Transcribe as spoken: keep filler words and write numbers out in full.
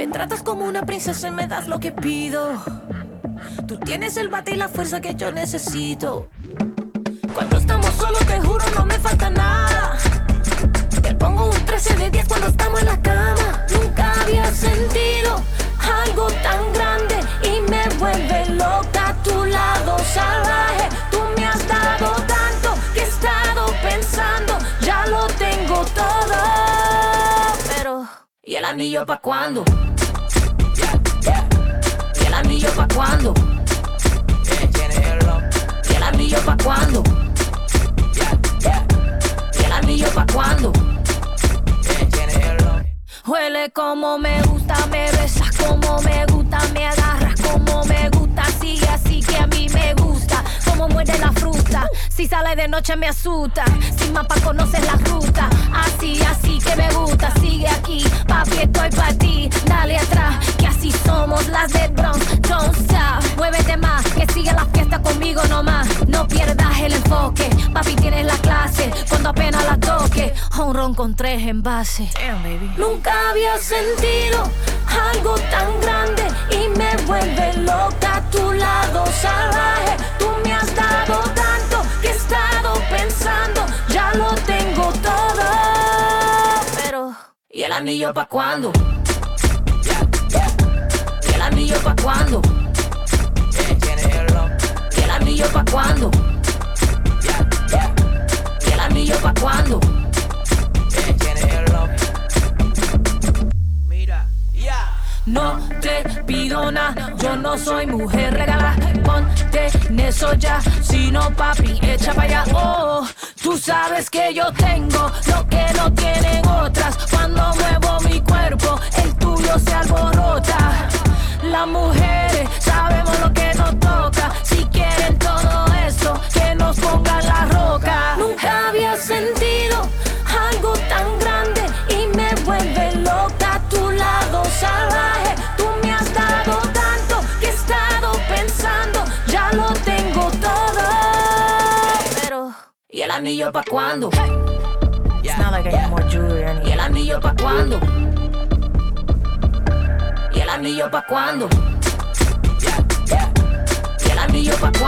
Me tratas como una princesa y me das lo que pido. Tú tienes el bate y la fuerza que yo necesito. Cuando estamos solos te juro no me falta nada. Te pongo un trece de diez cuando estamos en la cama. Nunca había sentido algo tan grande y me vuelve loca a tu lado salvaje. Tú me has dado tanto que he estado pensando, ya lo tengo todo. Pero, ¿y el anillo pa' cuándo? ¿Y el anillo pa' cuándo? ¿Y el anillo pa' cuándo? ¿Y el anillo pa' cuándo? Huele como me gusta, me besas como me gusta, me agarras como me gusta, sigue así que a mí me gusta, como muerde la fruta, si sale de noche me asusta, sin mapa conoces la ruta, así, así que me gusta, sigue aquí, papi estoy pa' ti, dale atrás, que así somos las de Bronx, don't stop, muévete más, que sigue la fiesta conmigo nomás, no pierdas el enfoque, papi tienes la clase, cuando apenas la toque, un ron con tres envases. Damn, baby. Nunca había sentido algo tan grande y me vuelve loca a tu lado salvaje. Tú me has dado tanto que he estado pensando, ya lo tengo todo. Pero, ¿y el anillo pa' cuándo? ¿Y el anillo pa' cuándo? ¿Y el anillo pa' cuándo? ¿Y el anillo pa' cuándo? No te pido nada, yo no soy mujer regala. Ponte en eso ya, si no papi, echa pa' allá. Oh, tú sabes que yo tengo lo que no tienen otras. Cuando muevo mi cuerpo, el tuyo se alborota. Las mujeres sabemos lo que nos toca. Si quieren todo eso, que nos pongan la roca. Nunca había sentido algo tan grande y me vuelve loca a tu lado salvaje. Tú me has dado tanto que he estado pensando, ya lo tengo todo. Pero, ¿y el anillo pa' cuándo? It's not like I need more jewelry or anything. ¿Y el anillo pa' cuándo? ¿Y el anillo pa' cuándo? ¿Y el anillo pa' cuándo?